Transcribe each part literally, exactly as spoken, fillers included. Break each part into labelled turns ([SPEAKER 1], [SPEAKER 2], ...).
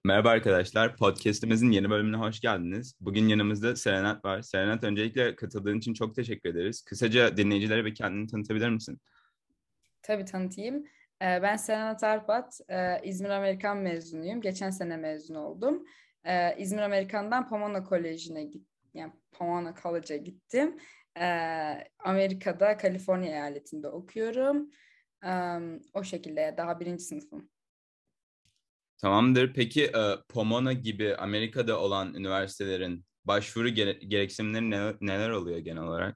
[SPEAKER 1] Merhaba arkadaşlar, podcast'imizin yeni bölümüne hoş geldiniz. Bugün yanımızda Serenat var. Serenat, öncelikle katıldığın için çok teşekkür ederiz. Kısaca dinleyicilere bir kendini tanıtabilir misin?
[SPEAKER 2] Tabii tanıtayım. Ee, Ben Serenat Arpat, Ee, İzmir Amerikan mezunuyum. Geçen sene mezun oldum. Ee, İzmir Amerikan'dan Pomona Koleji'ne gittim. Yani Pomona College'a gittim. Ee, Amerika'da, Kaliforniya eyaletinde okuyorum. Ee, O şekilde daha birinci sınıfım.
[SPEAKER 1] Tamamdır. Peki e, Pomona gibi Amerika'da olan üniversitelerin başvuru gere- gereksinimleri ne- neler oluyor genel olarak?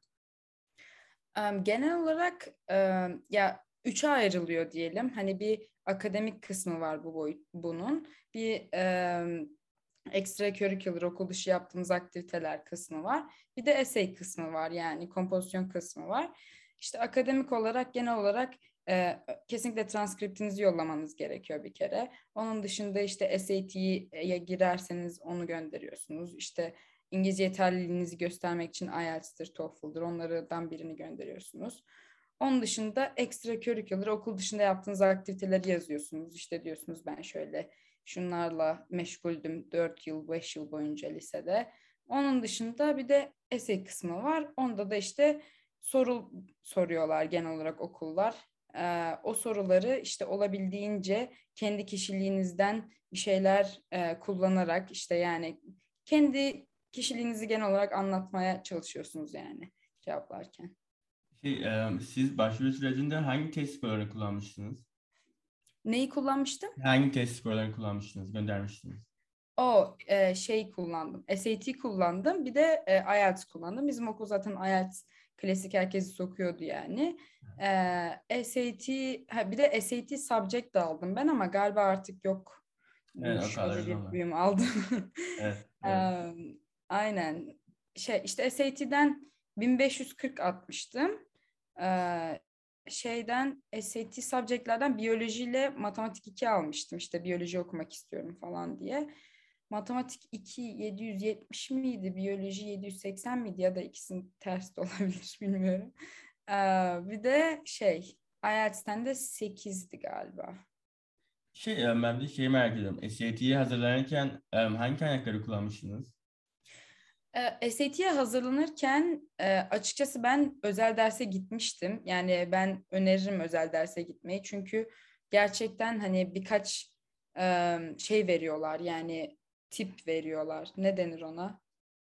[SPEAKER 2] Ee, Genel olarak e, ya üçe ayrılıyor diyelim. Hani bir akademik kısmı var bu boyut bunun. Bir e, extracurricular okul dışı yaptığımız aktiviteler kısmı var. Bir de essay kısmı var, yani kompozisyon kısmı var. İşte akademik olarak genel olarak e, kesinlikle transkriptinizi yollamanız gerekiyor bir kere. Onun dışında işte S A T'ye girerseniz onu gönderiyorsunuz. İşte İngilizce yeterliliğinizi göstermek için I E L T S'tir, TOEFL'dır. Onlardan birini gönderiyorsunuz. Onun dışında extracurricular okul dışında yaptığınız aktiviteleri yazıyorsunuz. İşte diyorsunuz ben şöyle şunlarla meşguldüm dört yıl, beş yıl boyunca lisede. Onun dışında bir de essay kısmı var. Onda da işte soru soruyorlar genel olarak okullar. Ee, o soruları işte olabildiğince kendi kişiliğinizden bir şeyler e, kullanarak işte yani kendi kişiliğinizi genel olarak anlatmaya çalışıyorsunuz yani cevaplarken.
[SPEAKER 3] Şey, e, siz başvuru sürecinde hangi test skorlarını kullanmıştınız?
[SPEAKER 2] Neyi kullanmıştım?
[SPEAKER 3] Hangi test skorlarını kullanmıştınız, göndermiştiniz?
[SPEAKER 2] O e, şey kullandım. S A T kullandım. Bir de e, I E L T S kullandım. Bizim okul zaten I E L T S klasik herkesi sokuyordu yani. E, S A T ha, bir de S A T subject de aldım ben ama galiba artık
[SPEAKER 3] Evet, o
[SPEAKER 2] yokmuş. Öyle
[SPEAKER 3] kadar
[SPEAKER 2] bir
[SPEAKER 3] normal.
[SPEAKER 2] uyum aldım.
[SPEAKER 3] Evet,
[SPEAKER 2] E,
[SPEAKER 3] evet.
[SPEAKER 2] aynen. Şey işte S A T'den bin beş yüz kırk atmıştım. E, Şeyden S A T subject'lerden biyolojiyle matematik iki almıştım. İşte biyoloji okumak istiyorum falan diye. Matematik iki yedi yüz yetmiş miydi? Biyoloji yedi yüz seksen miydi? Ya da ikisinin ters de olabilir bilmiyorum. Ee, bir de şey I E L T S'ten de sekizdi galiba.
[SPEAKER 3] Şey, e, ben bir şey merak ediyorum. S A T'ye hazırlanırken e, hangi kaynakları kullanmıştınız?
[SPEAKER 2] Ee, S A T'ye hazırlanırken e, açıkçası ben özel derse gitmiştim. Yani ben öneririm özel derse gitmeyi. Çünkü gerçekten hani birkaç e, şey veriyorlar. Yani tip veriyorlar. Ne denir ona?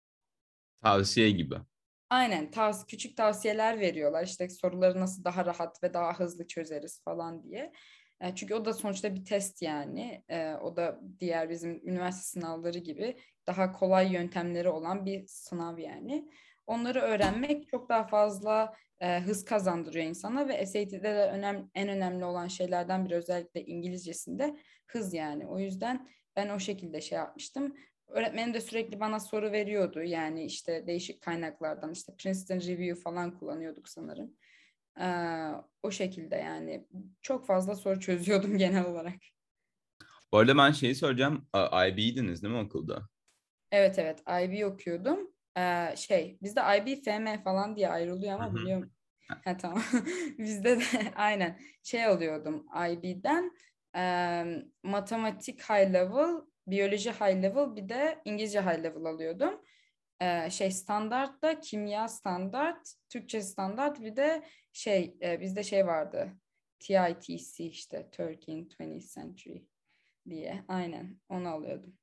[SPEAKER 1] Tavsiye gibi.
[SPEAKER 2] Aynen tavs küçük tavsiyeler veriyorlar işte soruları nasıl daha rahat ve daha hızlı çözeriz falan diye. E, çünkü o da sonuçta bir test yani. E, o da diğer bizim üniversite sınavları gibi daha kolay yöntemleri olan bir sınav yani. Onları öğrenmek çok daha fazla e, hız kazandırıyor insana ve S A T'de de önem, en önemli olan şeylerden biri özellikle İngilizcesinde hız yani. O yüzden ben o şekilde şey yapmıştım. Öğretmenim de sürekli bana soru veriyordu. Yani işte değişik kaynaklardan işte Princeton Review falan kullanıyorduk sanırım. Ee, O şekilde yani çok fazla soru çözüyordum genel olarak.
[SPEAKER 1] Bu arada ben şeyi soracağım. A- I B'ydiniz değil mi okulda?
[SPEAKER 2] Evet evet I B okuyordum. Ee, şey bizde I B, F M falan diye ayrılıyor
[SPEAKER 1] Hı
[SPEAKER 2] ama
[SPEAKER 1] hı.
[SPEAKER 2] biliyorum. Ha, tamam. Bizde de aynen şey alıyordum I B'den e, matematik high level, biyoloji high level bir de İngilizce high level alıyordum. Ee, şey standart da kimya standart, Türkçe standart bir de şey e, bizde şey vardı. T I T C işte Turkey in twentieth Century diye. Aynen onu alıyordum.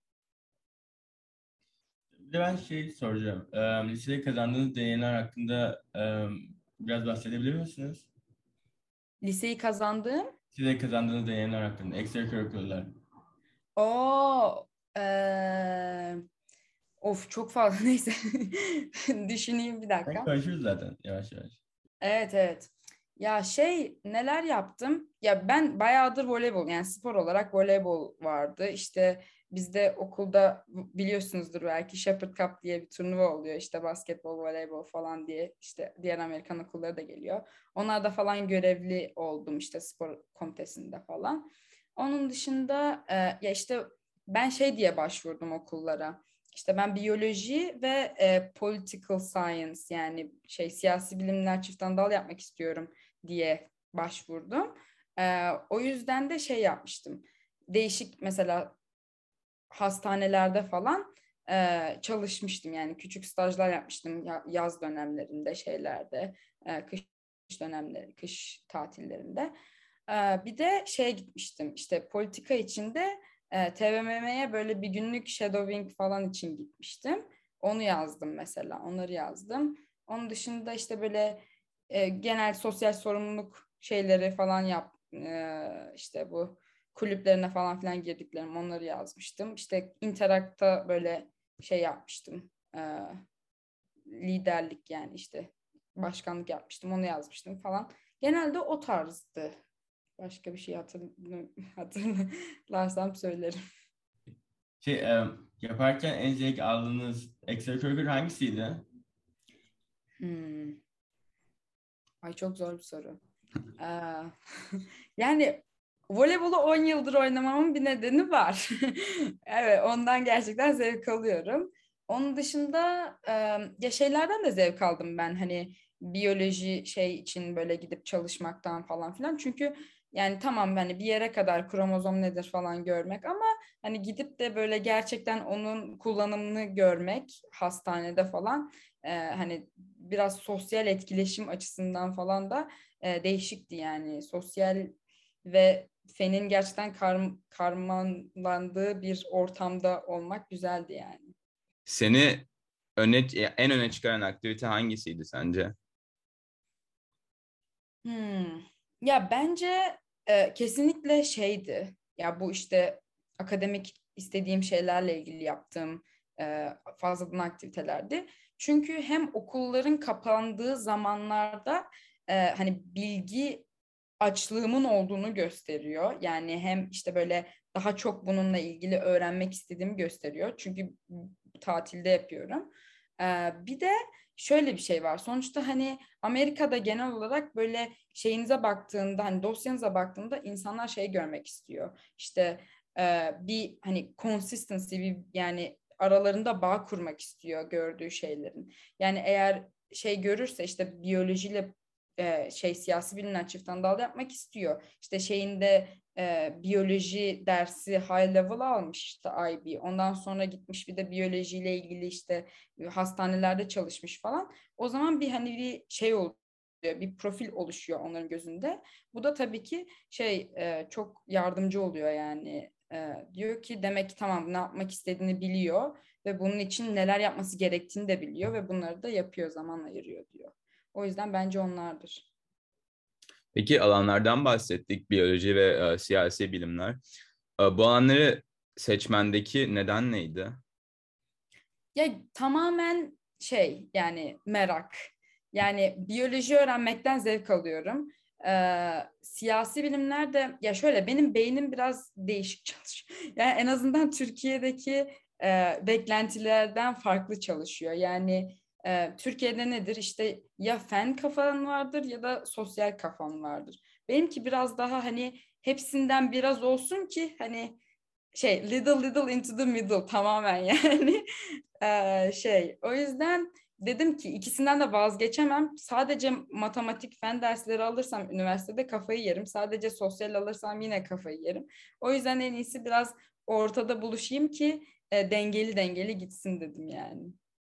[SPEAKER 3] Bir de ben şey soracağım. E, lisede kazandığınız deneyimler hakkında e, biraz bahsedebilir misiniz?
[SPEAKER 2] Liseyi kazandığım
[SPEAKER 3] Lisede kazandığınız deneyimler hakkında, extracurricular'lar.
[SPEAKER 2] o eee, of çok fazla neyse düşüneyim bir
[SPEAKER 3] Ben
[SPEAKER 2] dakika.
[SPEAKER 3] konuşuruz zaten yavaş yavaş.
[SPEAKER 2] Evet evet. Ya şey neler yaptım? Ya ben bayağıdır voleybol yani spor olarak voleybol vardı. İşte bizde okulda biliyorsunuzdur belki Shepherd Cup diye bir turnuva oluyor. İşte basketbol, voleybol falan diye işte diğer Amerikan okulları da geliyor. Onlarda falan görevli oldum işte spor komitesinde falan. Onun dışında e, ya işte ben şey diye başvurdum okullara. İşte ben biyoloji ve e, political science yani şey siyasi bilimler çift dal yapmak istiyorum diye başvurdum. E, o yüzden de şey yapmıştım. Değişik mesela hastanelerde falan e, çalışmıştım. Yani küçük stajlar yapmıştım ya- yaz dönemlerinde, şeylerde, e, kış dönemleri, kış tatillerinde. E, bir de şeye gitmiştim. İşte politika içinde e, T B M M'ye böyle bir günlük shadowing falan için gitmiştim. Onu yazdım mesela. Onları yazdım. Onun dışında işte böyle e, genel sosyal sorumluluk şeyleri falan yap e, işte bu kulüplerine falan filan girdiklerim onları yazmıştım. İşte Interact'ta böyle şey yapmıştım. E, liderlik yani işte başkanlık yapmıştım. Onu yazmıştım falan. Genelde o tarzdı. Başka bir şey hatırl- hatırlarsam söylerim.
[SPEAKER 3] Şey, e, yaparken en zevk aldığınız extracurricular hangisiydi?
[SPEAKER 2] Hmm. Ay çok zor bir soru. Ee, yani voleybolu on yıldır oynamamın bir nedeni var. Evet, ondan gerçekten zevk alıyorum. Onun dışında e, ya şeylerden de zevk aldım ben. Hani biyoloji şey için böyle gidip çalışmaktan falan filan. Çünkü yani tamam hani bir yere kadar kromozom nedir falan görmek ama hani gidip de böyle gerçekten onun kullanımını görmek hastanede falan e, hani biraz sosyal etkileşim açısından falan da e, değişikti yani. Sosyal ve fenin gerçekten kar, karmanlandığı bir ortamda olmak güzeldi yani.
[SPEAKER 1] Seni öne, en öne çıkaran aktivite hangisiydi sence?
[SPEAKER 2] Hmm. Ya bence e, kesinlikle şeydi. Ya bu işte akademik istediğim şeylerle ilgili yaptığım e, fazladan aktivitelerdi. Çünkü hem okulların kapandığı zamanlarda e, hani bilgi açlığımın olduğunu gösteriyor. Yani hem işte böyle daha çok bununla ilgili öğrenmek istediğimi gösteriyor. Çünkü tatilde yapıyorum. Ee, bir de şöyle bir şey var. Sonuçta hani Amerika'da genel olarak böyle şeyinize baktığında hani dosyanıza baktığında insanlar şey görmek istiyor. İşte e, bir hani consistency bir yani aralarında bağ kurmak istiyor gördüğü şeylerin. Yani eğer şey görürse işte biyolojiyle e, şey siyasi bilimler çift dal yapmak istiyor. İşte şeyinde e, biyoloji dersi high level almış işte I B. Ondan sonra gitmiş bir de biyolojiyle ilgili işte hastanelerde çalışmış falan. O zaman bir hani bir şey oluyor, bir profil oluşuyor onların gözünde. Bu da tabii ki şey e, çok yardımcı oluyor yani. E, diyor ki demek ki tamam ne yapmak istediğini biliyor ve bunun için neler yapması gerektiğini de biliyor ve bunları da yapıyor, zaman ayırıyor diyor. O yüzden bence onlardır.
[SPEAKER 1] Peki alanlardan bahsettik, biyoloji ve e, siyasi bilimler. E, bu alanları seçmendeki neden neydi?
[SPEAKER 2] Ya tamamen şey yani merak. Yani biyoloji öğrenmekten zevk alıyorum. Ee, siyasi bilimler de ya şöyle benim beynim biraz değişik çalışıyor. Yani en azından Türkiye'deki e, beklentilerden farklı çalışıyor. Yani e, Türkiye'de nedir? İşte ya fen kafan vardır ya da sosyal kafan vardır. Benimki biraz daha hani hepsinden biraz olsun ki hani şey little little into the middle tamamen yani. Ee, şey o yüzden dedim ki ikisinden de vazgeçemem. Sadece matematik fen dersleri alırsam üniversitede kafayı yerim. Sadece sosyal alırsam yine kafayı yerim. O yüzden en iyisi biraz ortada buluşayım ki e, dengeli dengeli gitsin dedim yani.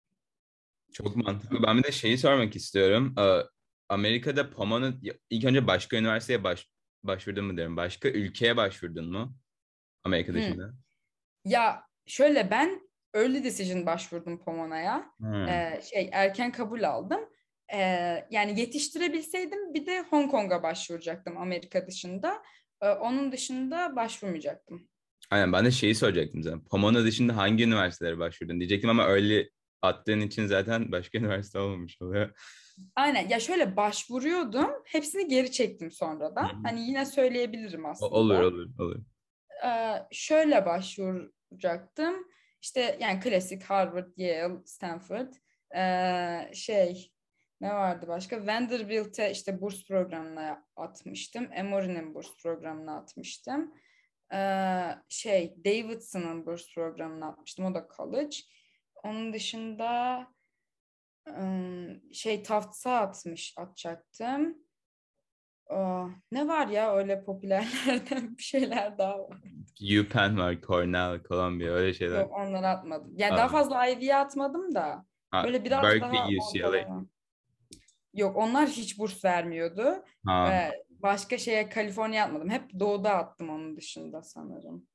[SPEAKER 1] Çok mantıklı. Ben bir de şeyi sormak istiyorum. E, Amerika'da Pomona ilk önce başka üniversiteye baş, başvurdun mu derim. Başka ülkeye başvurdun mu? Amerika
[SPEAKER 2] Hmm.
[SPEAKER 1] dışında.
[SPEAKER 2] Ya şöyle ben early decision başvurdum Pomona'ya.
[SPEAKER 1] Hmm.
[SPEAKER 2] Ee, şey erken kabul aldım. Ee, yani yetiştirebilseydim bir de Hong Kong'a başvuracaktım Amerika dışında. Ee, onun dışında başvurmayacaktım.
[SPEAKER 1] Aynen ben de şeyi soracaktım zaten. Pomona dışında hangi üniversitelere başvurdun diyecektim ama öyle attığın için zaten başka üniversite olmamış oluyor.
[SPEAKER 2] Aynen ya şöyle başvuruyordum. Hepsini geri çektim
[SPEAKER 1] Hı
[SPEAKER 2] sonradan.
[SPEAKER 1] hı.
[SPEAKER 2] Hani yine söyleyebilirim
[SPEAKER 1] O- Olur
[SPEAKER 2] aslında.
[SPEAKER 1] olur olur.
[SPEAKER 2] Ee, şöyle başvuracaktım. İşte yani klasik Harvard, Yale, Stanford. Ee, şey ne vardı başka? Vanderbilt'e işte burs programına atmıştım. Emory'nin burs programına atmıştım. Ee, şey Davidson'ın burs programına atmıştım. O da college. Onun dışında ım, şey Tufts'a atmış atacaktım. Aa, ne var ya öyle popülerlerden bir şeyler daha var.
[SPEAKER 1] UPenn var, Cornell, Columbia, öyle şeyler.
[SPEAKER 2] Yok onları atmadım. Yani daha
[SPEAKER 1] Aa,
[SPEAKER 2] fazla Ivy'ye atmadım da
[SPEAKER 1] ha,
[SPEAKER 2] böyle biraz daha
[SPEAKER 1] Berkeley, U C L A.
[SPEAKER 2] ortalama. Yok onlar hiç burs vermiyordu.
[SPEAKER 1] Ha,
[SPEAKER 2] Ee, başka şeye Kaliforniya atmadım. Hep doğuda attım onun dışında sanırım.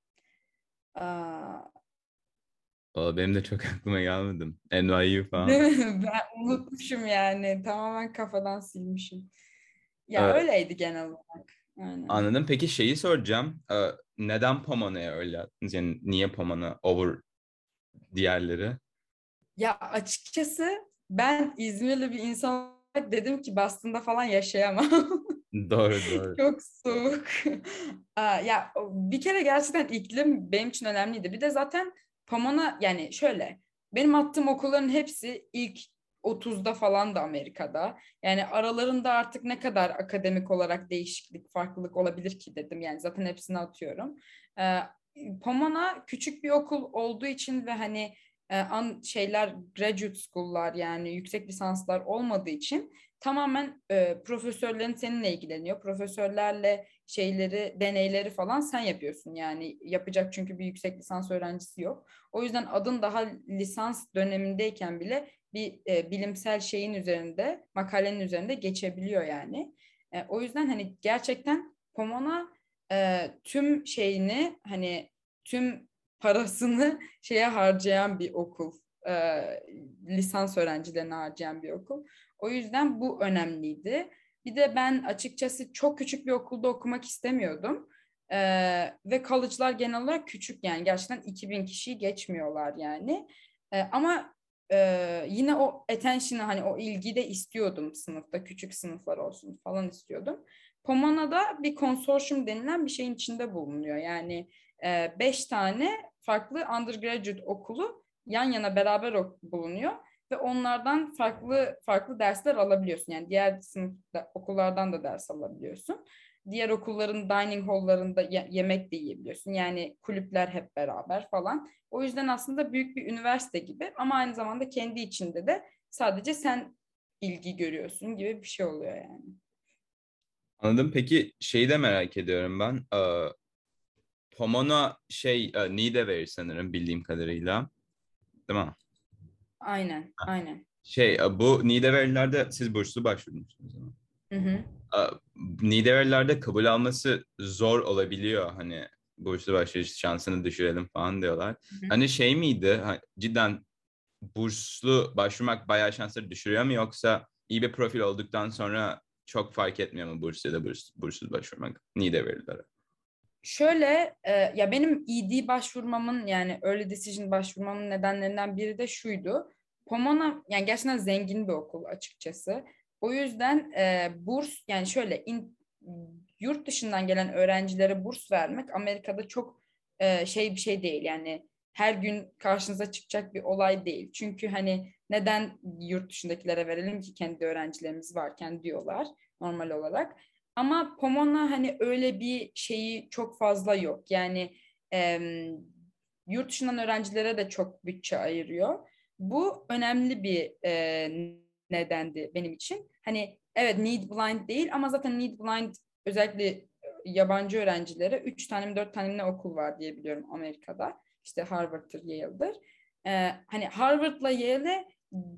[SPEAKER 2] Aa,
[SPEAKER 1] valla benim de çok aklıma gelmedi. N Y U
[SPEAKER 2] değil
[SPEAKER 1] falan.
[SPEAKER 2] mi? Ben unutmuşum yani. Tamamen kafadan silmişim. Ya
[SPEAKER 1] Ee,
[SPEAKER 2] öyleydi genel olarak. Aynen.
[SPEAKER 1] Anladım. Peki şeyi soracağım. Ee, neden Pomona'ya öyle yaptınız? Yani niye Pomona over diğerleri?
[SPEAKER 2] Ya açıkçası ben İzmirli bir insan olarak dedim ki Boston'da falan yaşayamam.
[SPEAKER 1] Doğru, doğru.
[SPEAKER 2] Çok soğuk. Aa, ya bir kere gerçekten iklim benim için önemliydi. Bir de zaten Pomona yani şöyle benim attığım okulların hepsi ilk otuzda falan da Amerika'da. Yani aralarında artık ne kadar akademik olarak değişiklik, farklılık olabilir ki dedim. Yani zaten hepsini atıyorum. Ee, Pomona küçük bir okul olduğu için ve hani e, an, şeyler graduate school'lar yani yüksek lisanslar olmadığı için tamamen e, profesörlerin seninle ilgileniyor. Profesörlerle şeyleri, deneyleri falan sen yapıyorsun. Yani yapacak çünkü bir yüksek lisans öğrencisi yok. O yüzden adın daha lisans dönemindeyken bile bir e, bilimsel şeyin üzerinde, makalenin üzerinde geçebiliyor yani. E, o yüzden hani gerçekten Pomona e, tüm şeyini hani tüm parasını şeye harcayan bir okul. E, lisans öğrencilerine harcayan bir okul. O yüzden bu önemliydi. Bir de ben açıkçası çok küçük bir okulda okumak istemiyordum. Ee, ve college'lar genel olarak küçük yani gerçekten iki bin kişiyi geçmiyorlar yani. Ee, ama e, yine o attention'ı hani o ilgiyi de istiyordum sınıfta küçük sınıflar olsun falan istiyordum. Pomona'da bir konsorsiyum denilen bir şeyin içinde bulunuyor. Yani e, beş tane farklı undergraduate okulu yan yana beraber bulunuyor ve onlardan farklı farklı dersler alabiliyorsun. Yani diğer sınıfta okullardan da ders alabiliyorsun. Diğer okulların dining hall'larında ye- yemek de yiyebiliyorsun. Yani kulüpler hep beraber falan. O yüzden aslında büyük bir üniversite gibi ama aynı zamanda kendi içinde de sadece sen ilgi görüyorsun gibi bir şey oluyor yani.
[SPEAKER 1] Anladım. Peki şeyi de merak ediyorum ben. Ee, Pomona şey e, Niğde sanırım bildiğim kadarıyla. Değil mi?
[SPEAKER 2] Aynen, aynen.
[SPEAKER 1] Şey e, bu Niğde siz burslu başvurmuşsunuz.
[SPEAKER 2] Hı hı.
[SPEAKER 1] Niğdelilerde kabul alması zor olabiliyor. Hani burslu başvuruş şansını düşürelim falan diyorlar.
[SPEAKER 2] Hı hı.
[SPEAKER 1] Hani şey miydi? Ha, cidden burslu başvurmak bayağı şansları düşürüyor mu yoksa iyi bir profil olduktan sonra çok fark etmiyor mu burs ya da burs, burssuz başvurmak Niğdelilere?
[SPEAKER 2] Şöyle e, ya benim E D başvurmamın yani early decision başvurmamın nedenlerinden biri de şuydu. Pomona yani gerçekten zengin bir okul açıkçası. O yüzden e, burs yani şöyle in, yurt dışından gelen öğrencilere burs vermek Amerika'da çok e, şey bir şey değil. Yani her gün karşınıza çıkacak bir olay değil. Çünkü hani neden yurt dışındakilere verelim ki kendi öğrencilerimiz varken diyorlar normal olarak. Ama Pomona hani öyle bir şeyi çok fazla yok. Yani e, yurt dışından öğrencilere de çok bütçe ayırıyor. Bu önemli bir e, nedendi benim için. Hani evet need blind değil ama zaten need blind özellikle yabancı öğrencilere üç tane mi dört tane mi ne okul var diye biliyorum Amerika'da. İşte Harvard'dır, Yale'dır. E, hani Harvard'la Yale'e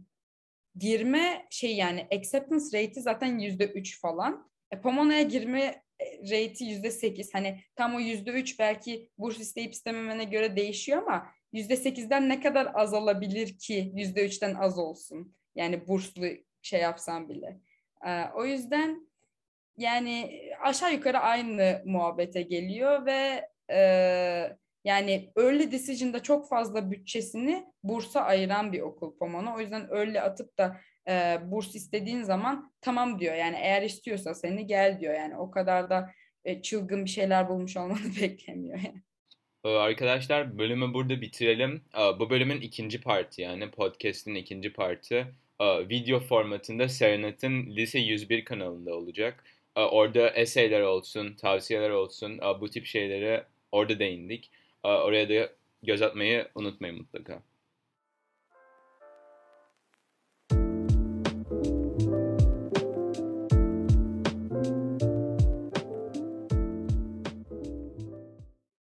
[SPEAKER 2] girme şey yani acceptance rate'i zaten yüzde üç falan. E, Pomona'ya girme rate'i yüzde sekiz. Hani tam o yüzde üç belki burs isteyip istememene göre değişiyor ama yüzde sekizden ne kadar azalabilir ki yüzde üçten az olsun. Yani burslu şey yapsan bile. E, o yüzden yani aşağı yukarı aynı muhabbete geliyor ve e, yani early decision'da çok fazla bütçesini bursa ayıran bir okul Pomona. O yüzden early atıp da e, burs istediğin zaman tamam diyor. Yani eğer istiyorsa seni gel diyor. Yani o kadar da e, çılgın bir şeyler bulmuş olmanı beklemiyor. Yani.
[SPEAKER 1] Ee, Arkadaşlar bölümü burada bitirelim. Ee, Bu bölümün ikinci partı yani podcast'in ikinci partı ee, video formatında Serenat'ın Lise yüz bir kanalında olacak. Ee, Orada essayler olsun, tavsiyeler olsun, ee, bu tip şeylere orada değindik. Ee, Oraya da göz atmayı unutmayın mutlaka.